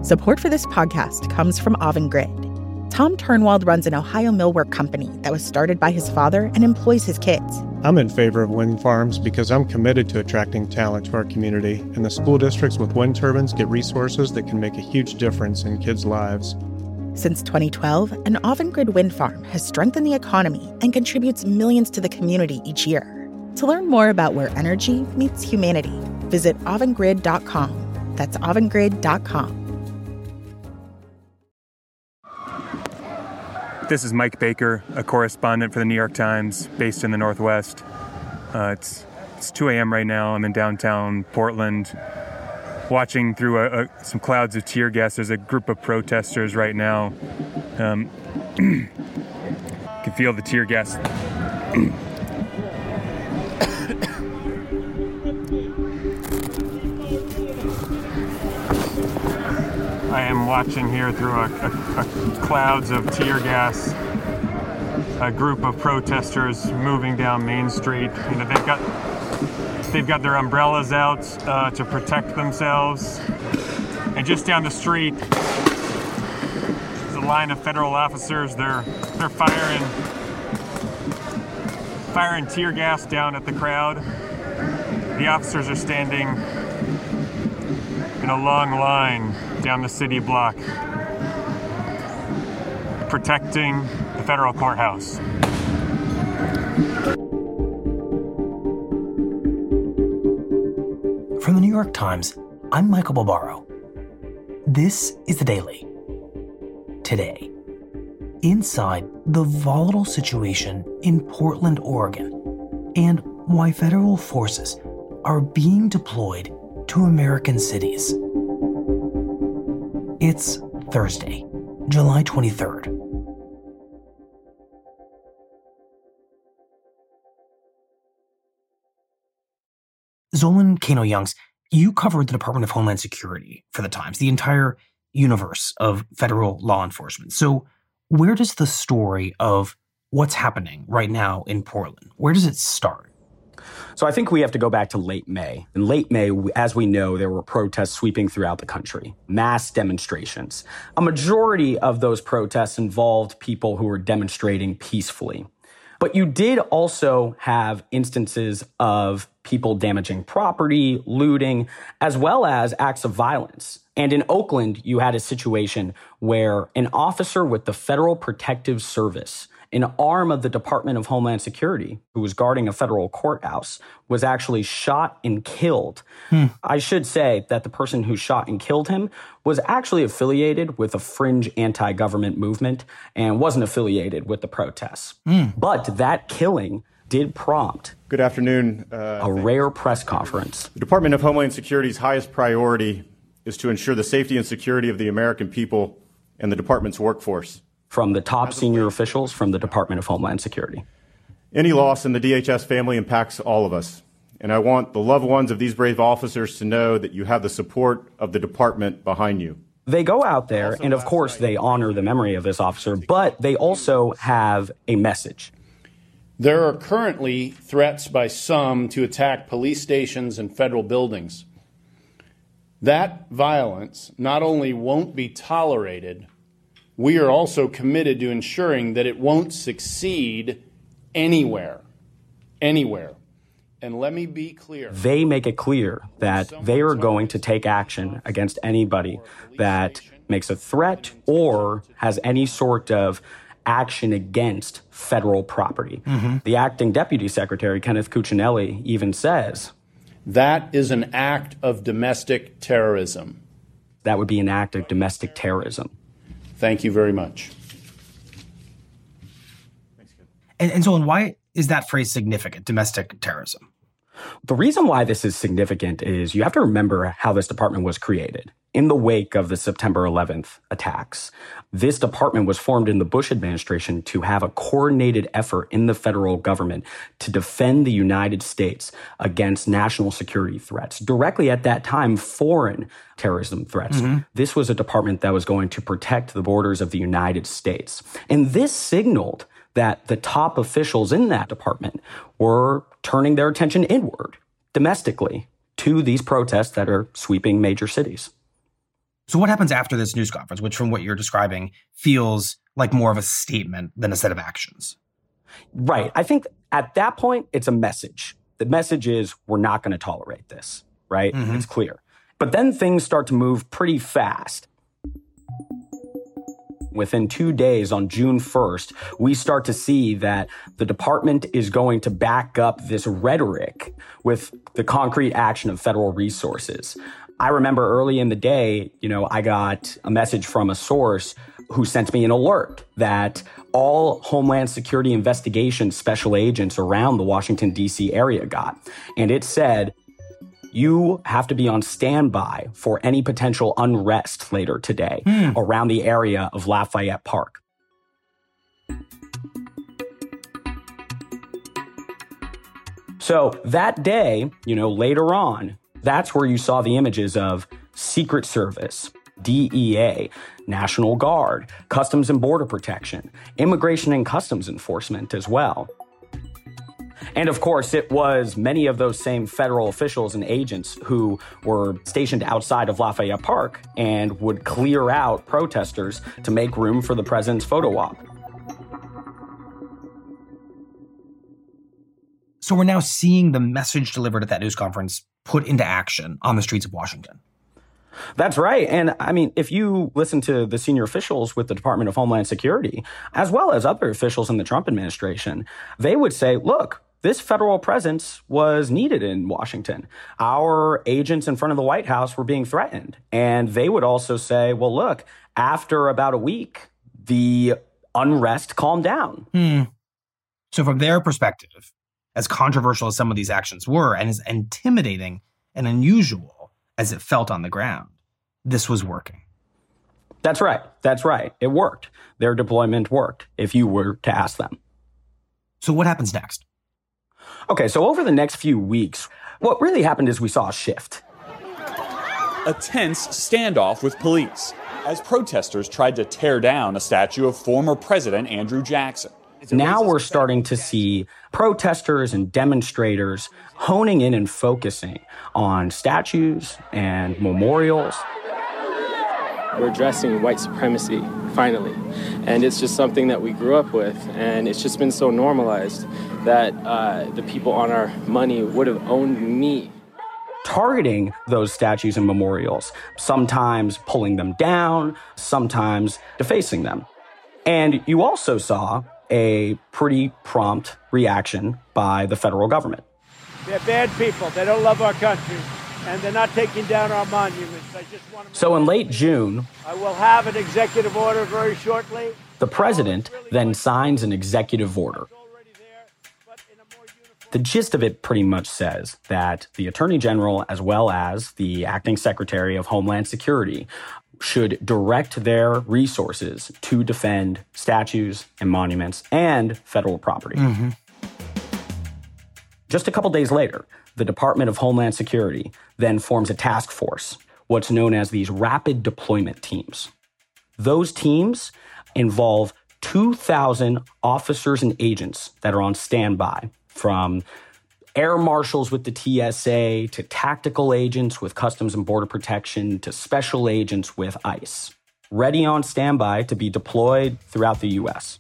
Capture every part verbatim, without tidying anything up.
Support for this podcast comes from Avangrid. Tom Turnwald runs an Ohio millwork company that was started by his father and employs his kids. I'm in favor of wind farms because I'm committed to attracting talent to our community, and the school districts with wind turbines get resources that can make a huge difference in kids' lives. Since twenty twelve, an Avangrid wind farm has strengthened the economy and contributes millions to the community each year. To learn more about where energy meets humanity, visit avangrid dot com. That's avangrid dot com. This is Mike Baker, a correspondent for the New York Times, based in the Northwest. Uh, it's it's two a.m. right now. I'm in downtown Portland, watching through a, a, some clouds of tear gas. There's a group of protesters right now. Um, you can feel the tear gas. I am watching here through a, a, a clouds of tear gas, a group of protesters moving down Main Street. You know, they've got they've got their umbrellas out uh, to protect themselves, and just down the street, there's a line of federal officers. They're they're firing firing tear gas down at the crowd. The officers are standing in a long line down the city block, protecting the federal courthouse. From the New York Times, I'm Michael Barbaro. This is The Daily. Today, inside the volatile situation in Portland, Oregon, and why federal forces are being deployed to American cities. It's Thursday, July twenty-third. Zolan Kano-Youngs, you covered the Department of Homeland Security for the Times, the entire universe of federal law enforcement. So where does the story of what's happening right now in Portland, where does it start? So I think we have to go back to late May. In late May, as we know, there were protests sweeping throughout the country, mass demonstrations. A majority of those protests involved people who were demonstrating peacefully. But you did also have instances of people damaging property, looting, as well as acts of violence. And in Oakland, you had a situation where an officer with the Federal Protective Service, an arm of the Department of Homeland Security, who was guarding a federal courthouse, was actually shot and killed. Hmm. I should say that the person who shot and killed him was actually affiliated with a fringe anti-government movement and wasn't affiliated with the protests. Hmm. But that killing did prompt Good afternoon. Uh, a rare press conference. The Department of Homeland Security's highest priority is to ensure the safety and security of the American people and the department's workforce. From the top senior officials from the Department of Homeland Security. Any loss in the D H S family impacts all of us, and I want the loved ones of these brave officers to know that you have the support of the department behind you. They go out there, and of course they honor the memory of this officer, but they also have a message. There are currently threats by some to attack police stations and federal buildings. That violence not only won't be tolerated, we are also committed to ensuring that it won't succeed anywhere, anywhere. And let me be clear. They make it clear that they are going to take action against anybody that makes a threat or has any sort of action against federal property. Mm-hmm. The acting deputy secretary, Kenneth Cuccinelli, even says, that is an act of domestic terrorism. That would be an act of domestic terrorism. Thank you very much. And, and so why is that phrase significant, domestic terrorism? The reason why this is significant is you have to remember how this department was created. In the wake of the September eleventh attacks, this department was formed in the Bush administration to have a coordinated effort in the federal government to defend the United States against national security threats. Directly at that time, foreign terrorism threats. Mm-hmm. This was a department that was going to protect the borders of the United States. And this signaled that the top officials in that department were turning their attention inward, domestically, to these protests that are sweeping major cities. So what happens after this news conference, which from what you're describing feels like more of a statement than a set of actions? Right. I think at that point, it's a message. The message is we're not going to tolerate this, right? Mm-hmm. It's clear. But then things start to move pretty fast. Within two days, on June first, we start to see that the department is going to back up this rhetoric with the concrete action of federal resources. I remember early in the day, you know, I got a message from a source who sent me an alert that all Homeland Security investigation special agents around the Washington, D C area got. And it said, you have to be on standby for any potential unrest later today hmm. around the area of Lafayette Park. So that day, you know, later on, that's where you saw the images of Secret Service, D E A, National Guard, Customs and Border Protection, Immigration and Customs Enforcement as well. And of course, it was many of those same federal officials and agents who were stationed outside of Lafayette Park and would clear out protesters to make room for the president's photo op. So we're now seeing the message delivered at that news conference put into action on the streets of Washington. That's right. And I mean, if you listen to the senior officials with the Department of Homeland Security, as well as other officials in the Trump administration, they would say, look, this federal presence was needed in Washington. Our agents in front of the White House were being threatened. And they would also say, well, look, after about a week, the unrest calmed down. Hmm. So from their perspective, as controversial as some of these actions were and as intimidating and unusual as it felt on the ground, this was working. That's right. That's right. It worked. Their deployment worked, if you were to ask them. So what happens next? Okay, so over the next few weeks, what really happened is we saw a shift. A tense standoff with police as protesters tried to tear down a statue of former President Andrew Jackson. Now we're starting to see protesters and demonstrators honing in and focusing on statues and memorials. We're addressing white supremacy, finally. And it's just something that we grew up with. And it's just been so normalized that uh, the people on our money would have owned me. Targeting those statues and memorials, sometimes pulling them down, sometimes defacing them. And you also saw a pretty prompt reaction by the federal government. They're bad people. They don't love our country, and they're not taking down our monuments. I just want to so in late June, I will have an executive order very shortly. The president then signs an executive order. The gist of it pretty much says that the Attorney General, as well as the Acting Secretary of Homeland Security, should direct their resources to defend statues and monuments and federal property. Mm-hmm. Just a couple days later, the Department of Homeland Security then forms a task force, what's known as these rapid deployment teams. Those teams involve two thousand officers and agents that are on standby, from air marshals with the T S A, to tactical agents with Customs and Border Protection, to special agents with ICE, ready on standby to be deployed throughout the U S.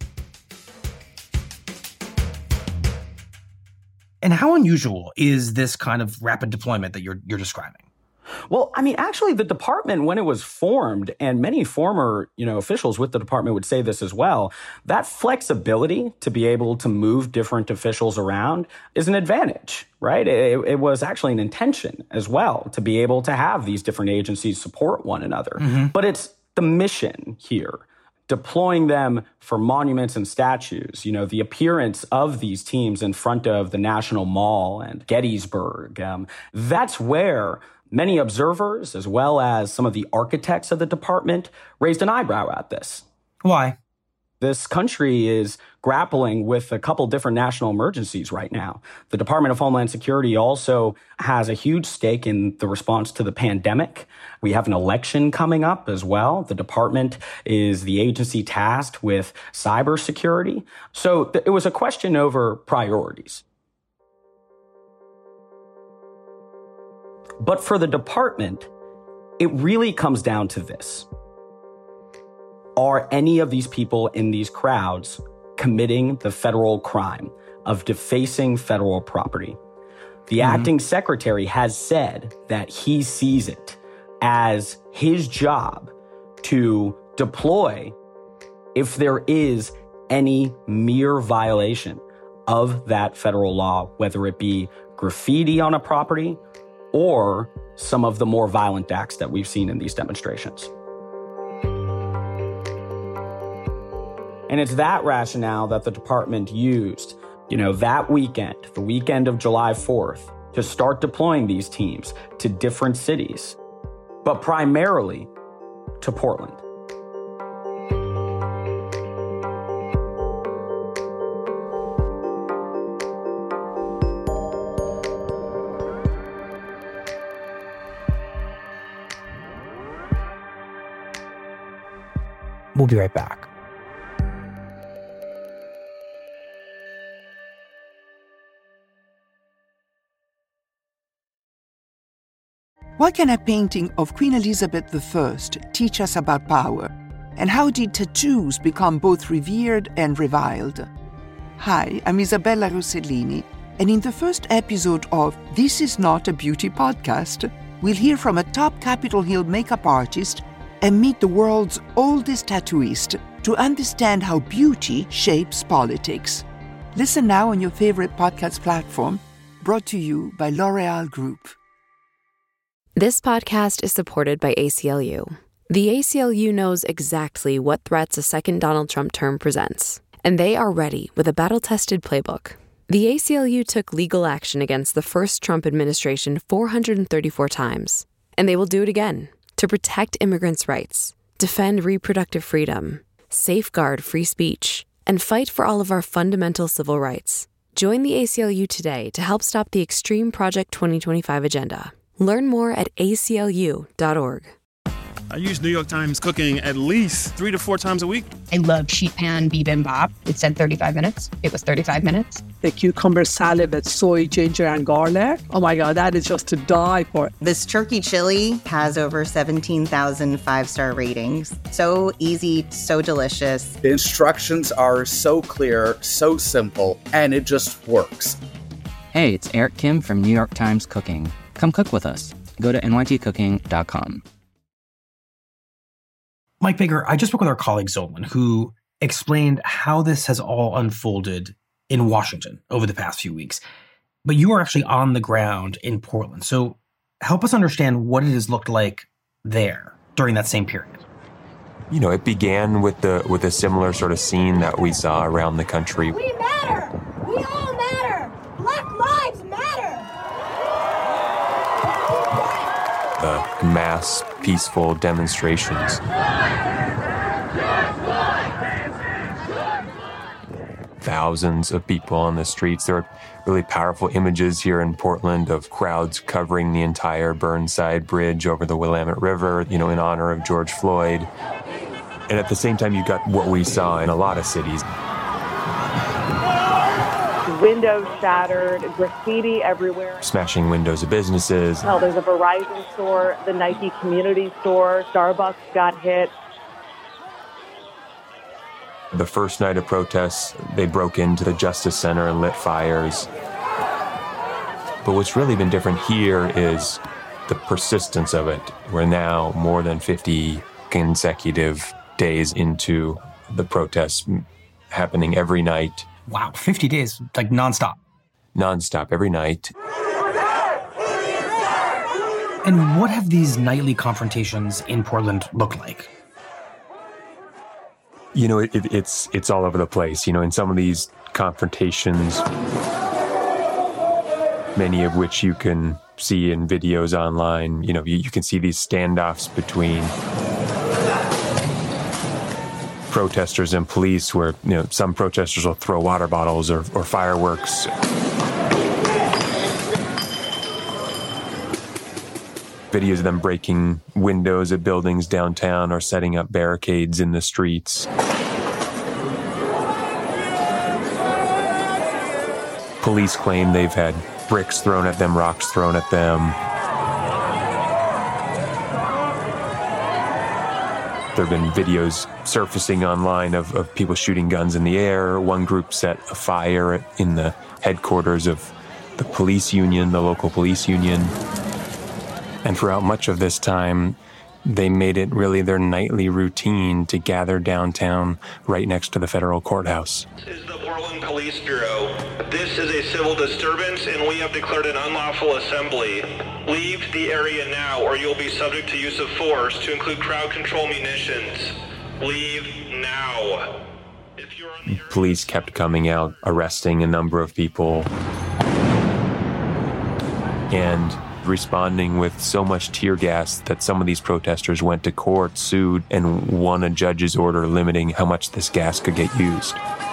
And how unusual is this kind of rapid deployment that you're you're describing? Well, I mean, actually, the department, when it was formed, and many former, you know, officials with the department would say this as well, that flexibility to be able to move different officials around is an advantage, right? It, it was actually an intention as well to be able to have these different agencies support one another. Mm-hmm. But it's the mission here. Deploying them for monuments and statues, you know, the appearance of these teams in front of the National Mall and Gettysburg, um, that's where many observers, as well as some of the architects of the department, raised an eyebrow at this. Why? This country is grappling with a couple different national emergencies right now. The Department of Homeland Security also has a huge stake in the response to the pandemic. We have an election coming up as well. The department is the agency tasked with cybersecurity. So th- it was a question over priorities. But for the department, It really comes down to this. Are any of these people in these crowds committing the federal crime of defacing federal property? The mm-hmm. acting secretary has said that he sees it as his job to deploy if there is any mere violation of that federal law, whether it be graffiti on a property or some of the more violent acts that we've seen in these demonstrations. And it's that rationale that the department used, you know, that weekend, the weekend of July fourth, to start deploying these teams to different cities, but primarily to Portland. We'll be right back. What can a painting of Queen Elizabeth the First teach us about power? And how did tattoos become both revered and reviled? Hi, I'm Isabella Rossellini, and in the first episode of This Is Not a Beauty Podcast, we'll hear from a top Capitol Hill makeup artist and meet the world's oldest tattooist to understand how beauty shapes politics. Listen now on your favorite podcast platform, brought to you by L'Oréal Group. This podcast is supported by A C L U. The A C L U knows exactly what threats a second Donald Trump term presents, and they are ready with a battle-tested playbook. The A C L U took legal action against the first Trump administration four hundred thirty-four times, and they will do it again to protect immigrants' rights, defend reproductive freedom, safeguard free speech, and fight for all of our fundamental civil rights. Join the A C L U today to help stop the extreme Project twenty twenty-five agenda. Learn more at A C L U dot org. I use New York Times Cooking at least three to four times a week. I love sheet pan bibimbap. It said thirty-five minutes. It was thirty-five minutes. The cucumber salad with soy, ginger, and garlic. Oh my God, that is just to die for. This turkey chili has over seventeen thousand five-star ratings. So easy, so delicious. The instructions are so clear, so simple, and it just works. Hey, it's Eric Kim from New York Times Cooking. Come cook with us. Go to N Y T cooking dot com. Mike Baker, I just spoke with our colleague Zolan, who explained how this has all unfolded in Washington over the past few weeks. But you are actually on the ground in Portland. So help us understand what it has looked like there during that same period. You know, it began with the with a similar sort of scene that we saw around the country. We matter. We all matter. Black lives matter. The mass, peaceful demonstrations. Thousands of people on the streets. There are really powerful images here in Portland of crowds covering the entire Burnside Bridge over the Willamette River, you know, in honor of George Floyd. And at the same time, you got what we saw in a lot of cities. Windows shattered, graffiti everywhere. Smashing windows of businesses. Hell, there's a Verizon store, the Nike community store, Starbucks got hit. The first night of protests, they broke into the Justice Center and lit fires. But what's really been different here is the persistence of it. We're now more than fifty consecutive days into the protests happening every night. Wow, fifty days, like nonstop. Nonstop, every night. And what have these nightly confrontations in Portland looked like? You know, it, it, it's it's all over the place. You know, in some of these confrontations, many of which you can see in videos online, you know, you, you can see these standoffs between protesters and police where, you know, some protesters will throw water bottles or, or fireworks. Videos of them breaking windows at buildings downtown or setting up barricades in the streets. Police claim they've had bricks thrown at them, rocks thrown at them. There have been videos surfacing online of, of people shooting guns in the air. One group set a fire in the headquarters of the police union, the local police union. And throughout much of this time, they made it really their nightly routine to gather downtown right next to the federal courthouse. This is the Portland Police Bureau. This is a civil disturbance, and we have declared an unlawful assembly. Leave the area now, or you'll be subject to use of force, to include crowd control munitions. Leave now. If you're on the Police kept coming out, arresting a number of people, and responding with so much tear gas that some of these protesters went to court, sued, and won a judge's order limiting how much this gas could get used.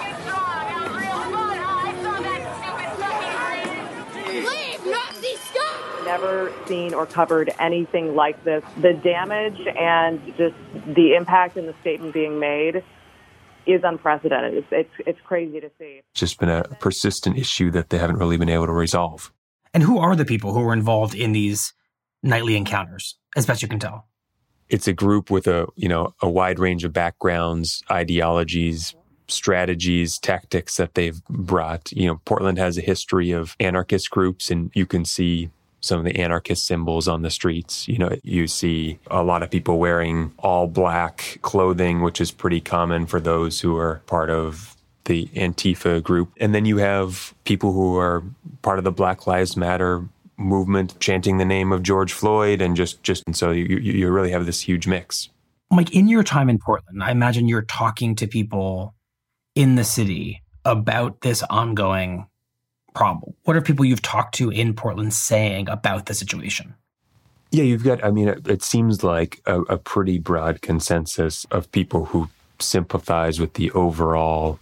Never seen or covered anything like this. The damage and just the impact and the statement being made is unprecedented. It's, it's, it's crazy to see. It's just been a persistent issue that they haven't really been able to resolve. And who are the people who are involved in these nightly encounters, as best you can tell? It's a group with a, you know, a wide range of backgrounds, ideologies, strategies, tactics that they've brought. You know, Portland has a history of anarchist groups, and you can see some of the anarchist symbols on the streets. You know, you see a lot of people wearing all black clothing, which is pretty common for those who are part of the Antifa group. And then you have people who are part of the Black Lives Matter movement, chanting the name of George Floyd, and just, just and so you, you really have this huge mix. Mike, in your time in Portland, I imagine you're talking to people in the city about this ongoing problem. What are people you've talked to in Portland saying about the situation? Yeah, you've got, I mean, it, it seems like a, a pretty broad consensus of people who sympathize with the overall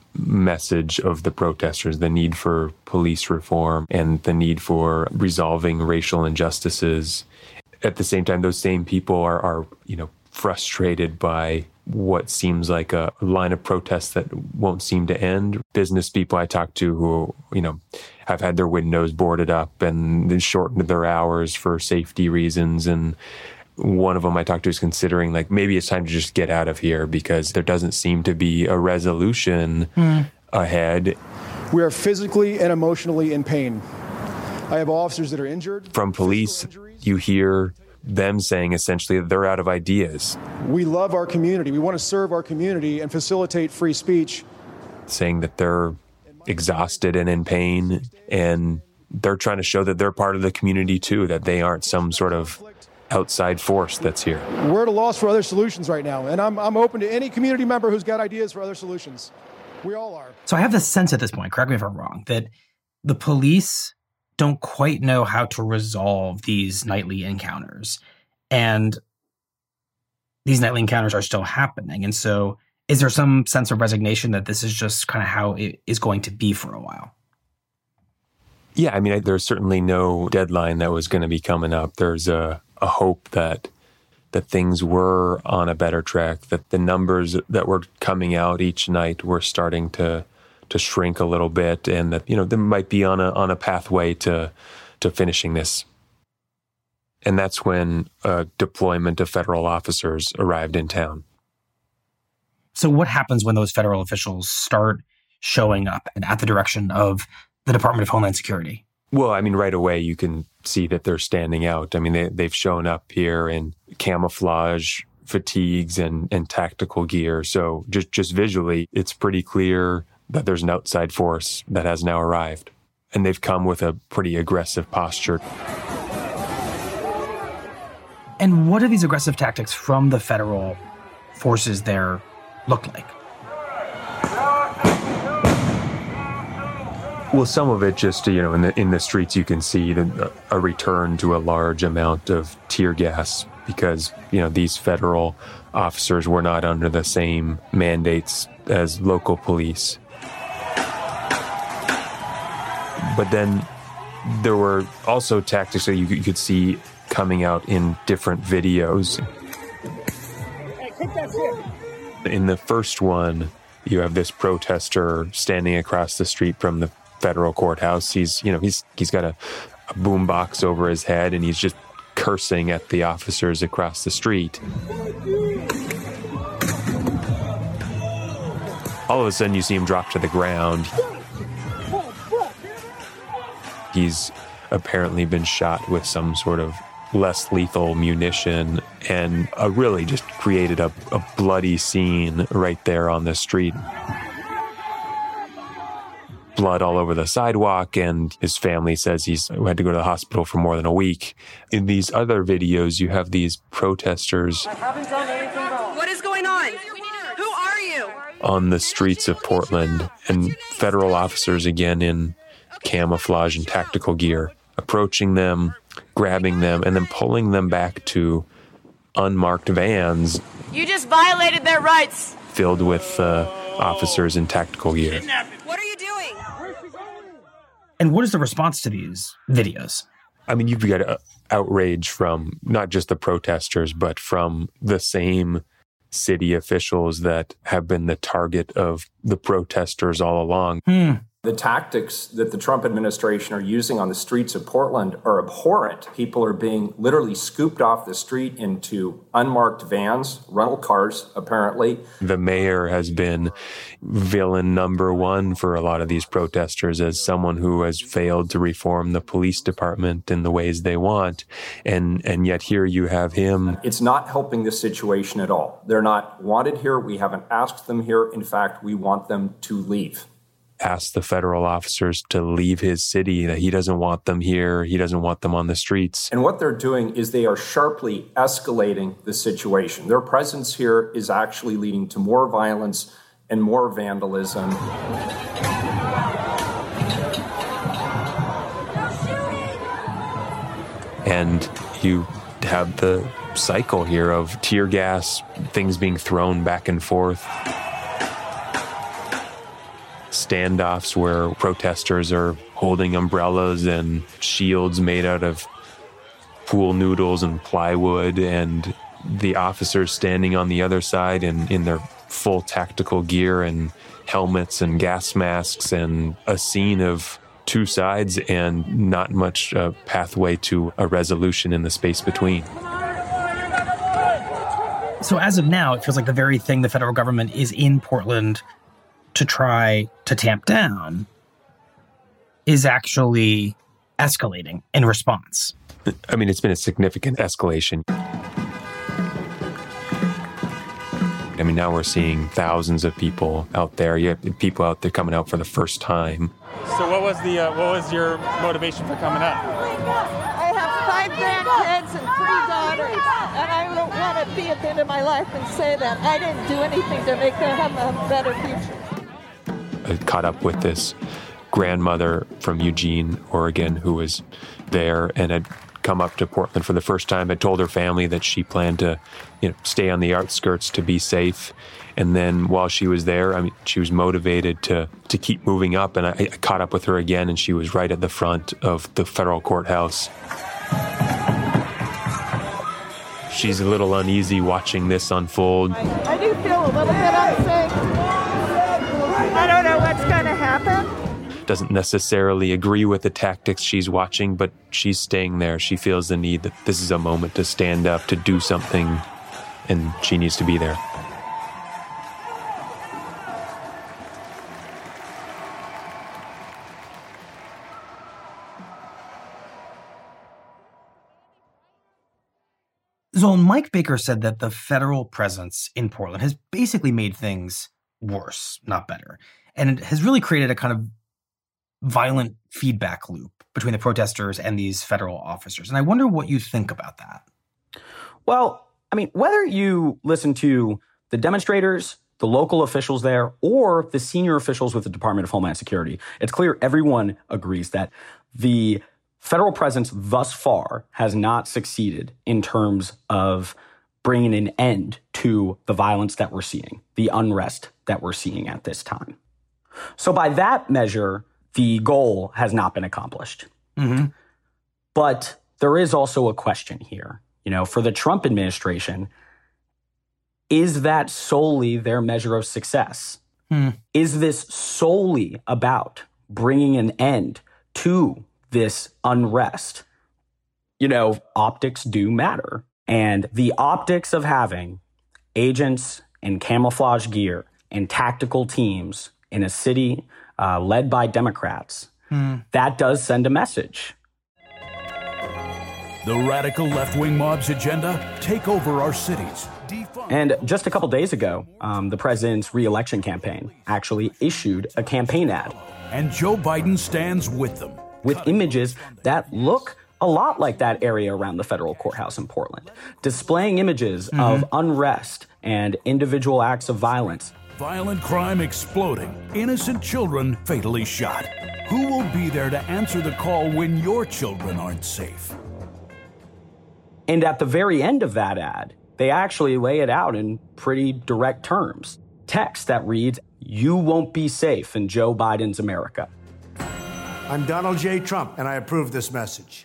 message of the protesters, the need for police reform and the need for resolving racial injustices. At the same time, those same people are, are you know, frustrated by what seems like a line of protests that won't seem to end. Business people I talk to who, you know, have had their windows boarded up and shortened their hours for safety reasons. And one of them I talked to is considering, like, maybe it's time to just get out of here because there doesn't seem to be a resolution mm. ahead. We are physically and emotionally in pain. I have officers that are injured. From police, you hear them saying essentially that they're out of ideas. We love our community. We want to serve our community and facilitate free speech. Saying that they're exhausted and in pain, and they're trying to show that they're part of the community too, that they aren't some sort of outside force that's here. We're at a loss for other solutions right now, and I'm, I'm open to any community member who's got ideas for other solutions. We all are. So I have this sense at this point, correct me if I'm wrong, that the police don't quite know how to resolve these nightly encounters. And these nightly encounters are still happening. And so is there some sense of resignation that this is just kind of how it is going to be for a while? Yeah, I mean, there's certainly no deadline that was going to be coming up. There's a, a hope that that things were on a better track, that the numbers that were coming out each night were starting to to shrink a little bit, and that, you know, they might be on a on a pathway to to finishing this. And that's when a deployment of federal officers arrived in town. So what happens when those federal officials start showing up and at the direction of the Department of Homeland Security? Well, I mean, right away you can see that they're standing out. I mean, they, they've shown up here in camouflage, fatigues, and, and tactical gear. So just, just visually, it's pretty clear that there's an outside force that has now arrived. And they've come with a pretty aggressive posture. And what do these aggressive tactics from the federal forces there look like? Well, some of it just, you know, in the in the streets, you can see the, a return to a large amount of tear gas because, you know, these federal officers were not under the same mandates as local police. But then there were also tactics that you, you could see coming out in different videos. In the first one, you have this protester standing across the street from the federal courthouse. He's, you know, he's he's got a, a boom box over his head, and he's just cursing at the officers across the street. All of a sudden, you see him drop to the ground. He's apparently been shot with some sort of less lethal munition and uh, really just created a, a bloody scene right there on the street. Blood all over the sidewalk, and his family says he's had to go to the hospital for more than a week. In these other videos, you have these protesters What is going on? Who are you? on the streets of Portland, and federal officers again in camouflage and tactical gear approaching them, grabbing them, and then pulling them back to unmarked vans You just violated their rights. filled with uh, officers in tactical gear. What are you doing? And what is the response to these videos? I mean, you've got uh, outrage from not just the protesters, but from the same city officials that have been the target of the protesters all along. Hmm. The tactics that the Trump administration are using on the streets of Portland are abhorrent. People are being literally scooped off the street into unmarked vans, rental cars, apparently. The mayor has been villain number one for a lot of these protesters as someone who has failed to reform the police department in the ways they want. And, and yet here you have him. It's not helping the situation at all. They're not wanted here. We haven't asked them here. In fact, we want them to leave. Asked the federal officers to leave his city, that he doesn't want them here. He doesn't want them on the streets. And what they're doing is they are sharply escalating the situation. Their presence here is actually leading to more violence and more vandalism. And you have the cycle here of tear gas, things being thrown back and forth. Standoffs where protesters are holding umbrellas and shields made out of pool noodles and plywood, and the officers standing on the other side in, in their full tactical gear and helmets and gas masks, and a scene of two sides and not much uh, pathway to a resolution in the space between. So as of now, it feels like the very thing the federal government is in Portland to try to tamp down is actually escalating in response. I mean, it's been a significant escalation. I mean, now we're seeing thousands of people out there. You have people out there coming out for the first time. So what was the uh, what was your motivation for coming out? I have five grandkids and three daughters, and I don't want to be at the end of my life and say that I didn't do anything to make them have a better future. I caught up with this grandmother from Eugene, Oregon, who was there and had come up to Portland for the first time. Had told her family that she planned to, you know, stay on the outskirts to be safe. And then while she was there, I mean, she was motivated to to keep moving up. And I, I caught up with her again, and she was right at the front of the federal courthouse. She's a little uneasy watching this unfold. I do feel a little bit unsafe. I don't know what's going to happen. Doesn't necessarily agree with the tactics she's watching, but she's staying there. She feels the need that this is a moment to stand up, to do something, and she needs to be there. Zoltan, Mike Baker said that the federal presence in Portland has basically made things worse, not better. And it has really created a kind of violent feedback loop between the protesters and these federal officers. And I wonder what you think about that. Well, I mean, whether you listen to the demonstrators, the local officials there, or the senior officials with the Department of Homeland Security, it's clear everyone agrees that the federal presence thus far has not succeeded in terms of bringing an end to the violence that we're seeing, the unrest that we're seeing at this time. So by that measure, the goal has not been accomplished. Mm-hmm. But there is also a question here. You know, for the Trump administration, is that solely their measure of success? Hmm. Is this solely about bringing an end to this unrest? You know, optics do matter. And the optics of having agents in camouflage gear and tactical teams in a city uh, led by Democrats, mm. that does send a message. The radical left-wing mob's agenda, take over our cities. And just a couple days ago, um, the president's re-election campaign actually issued a campaign ad. And Joe Biden stands with them. With images that look a lot like that area around the federal courthouse in Portland, displaying images mm-hmm. of unrest and individual acts of violence. Violent crime exploding, innocent children fatally shot. Who will be there to answer the call when your children aren't safe? And at the very end of that ad, they actually lay it out in pretty direct terms. Text that reads, "You won't be safe in Joe Biden's America." I'm Donald J. Trump, and I approve this message.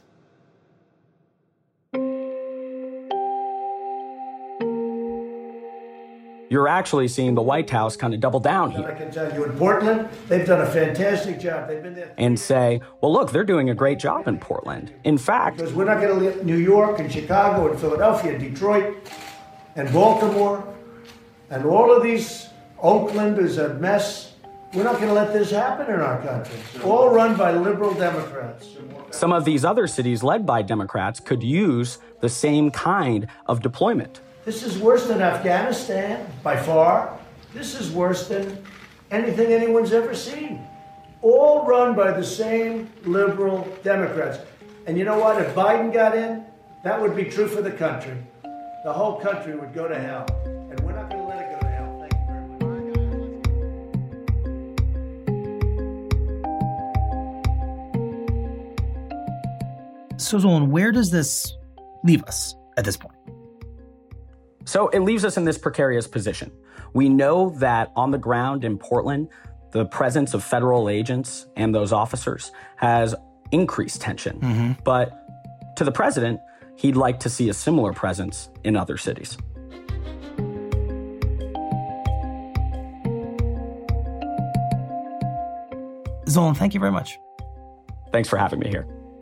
You're actually seeing the White House kind of double down here. I can tell you, in Portland, they've done a fantastic job. They've been there. And say, well, look, they're doing a great job in Portland. In fact, because we're not going to let New York and Chicago and Philadelphia and Detroit and Baltimore and all of these, Oakland is a mess. We're not going to let this happen in our country. All run by liberal Democrats. Some of these other cities led by Democrats could use the same kind of deployment. This is worse than Afghanistan, by far. This is worse than anything anyone's ever seen. All run by the same liberal Democrats. And you know what? If Biden got in, that would be true for the country. The whole country would go to hell. And we're not going to let it go to hell. Thank you very much. So, Zolan, where does this leave us at this point? So it leaves us in this precarious position. We know that on the ground in Portland, the presence of federal agents and those officers has increased tension. Mm-hmm. But to the president, he'd like to see a similar presence in other cities. Zolan, thank you very much. Thanks for having me here.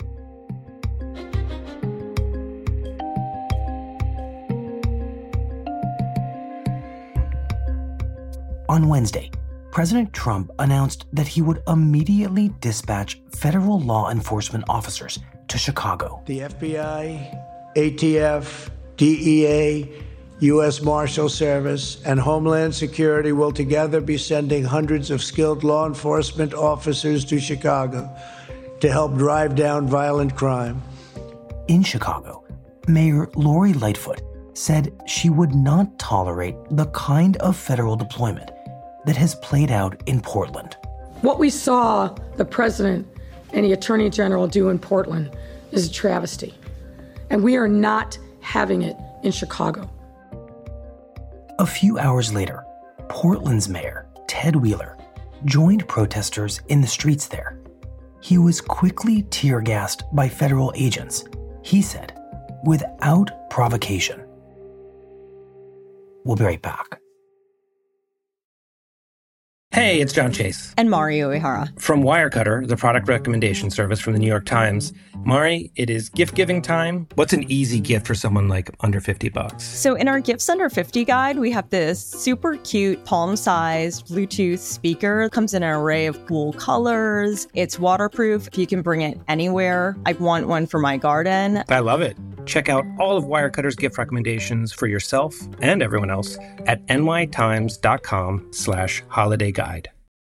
On Wednesday, President Trump announced that he would immediately dispatch federal law enforcement officers to Chicago. The F B I, A T F, D E A, U S Marshal Service, and Homeland Security will together be sending hundreds of skilled law enforcement officers to Chicago to help drive down violent crime. In Chicago, Mayor Lori Lightfoot said she would not tolerate the kind of federal deployment that has played out in Portland. What we saw the president and the attorney general do in Portland is a travesty. And we are not having it in Chicago. A few hours later, Portland's mayor, Ted Wheeler, joined protesters in the streets there. He was quickly tear-gassed by federal agents, he said, without provocation. We'll be right back. Hey, it's John Chase. And Mari Uehara. From Wirecutter, the product recommendation service from the New York Times. Mari, it is gift-giving time. What's an easy gift for someone like under fifty bucks? So in our Gifts Under fifty guide, we have this super cute palm-sized Bluetooth speaker. It comes in an array of cool colors. It's waterproof. You can bring it anywhere. I want one for my garden. I love it. Check out all of Wirecutter's gift recommendations for yourself and everyone else at nytimes.com slash holiday guide.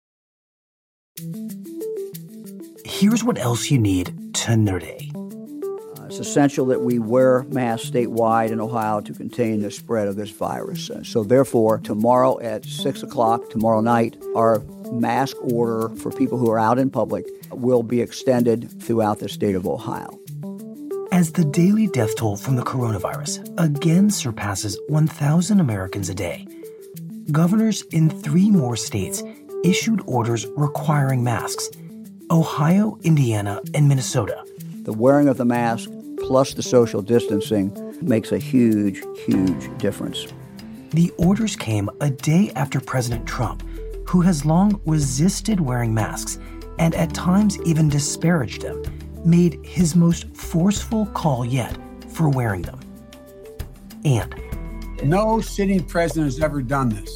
Here's what else you need to know today. Uh, it's essential that we wear masks statewide in Ohio to contain the spread of this virus. Uh, so therefore, tomorrow at six o'clock, tomorrow night, our mask order for people who are out in public will be extended throughout the state of Ohio. As the daily death toll from the coronavirus again surpasses one thousand Americans a day, governors in three more states issued orders requiring masks: Ohio, Indiana, and Minnesota. The wearing of the mask plus the social distancing makes a huge, huge difference. The orders came a day after President Trump, who has long resisted wearing masks and at times even disparaged them, made his most forceful call yet for wearing them. And no sitting president has ever done this.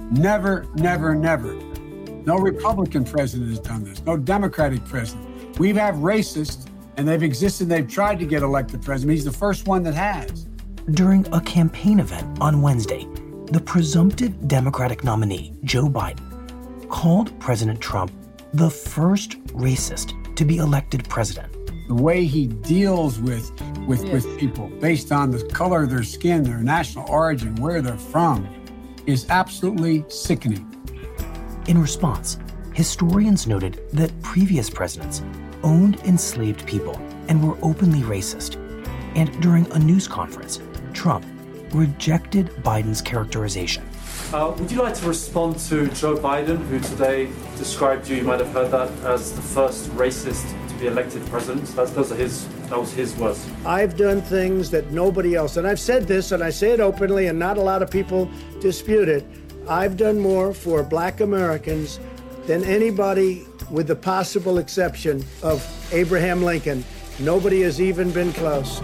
Never, never, never. No Republican president has done this. No Democratic president. We have racists, and they've existed. They've tried to get elected president. He's the first one that has. During a campaign event on Wednesday, the presumptive Democratic nominee, Joe Biden, called President Trump the first racist to be elected president. The way he deals with, with, Yes. with people based on the color of their skin, their national origin, where they're from, is absolutely sickening. In response, historians noted that previous presidents owned enslaved people and were openly racist. And during a news conference, Trump rejected Biden's characterization. Uh, would you like to respond to Joe Biden, who today described you, you might have heard that, as the first racist to be elected president? That's, those are his, that was his words. I've done things that nobody else, and I've said this, and I say it openly, and not a lot of people dispute it. I've done more for black Americans than anybody, with the possible exception of Abraham Lincoln. Nobody has even been close.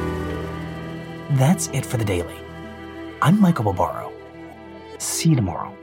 That's it for the Daily. I'm Michael Barbaro. See you tomorrow.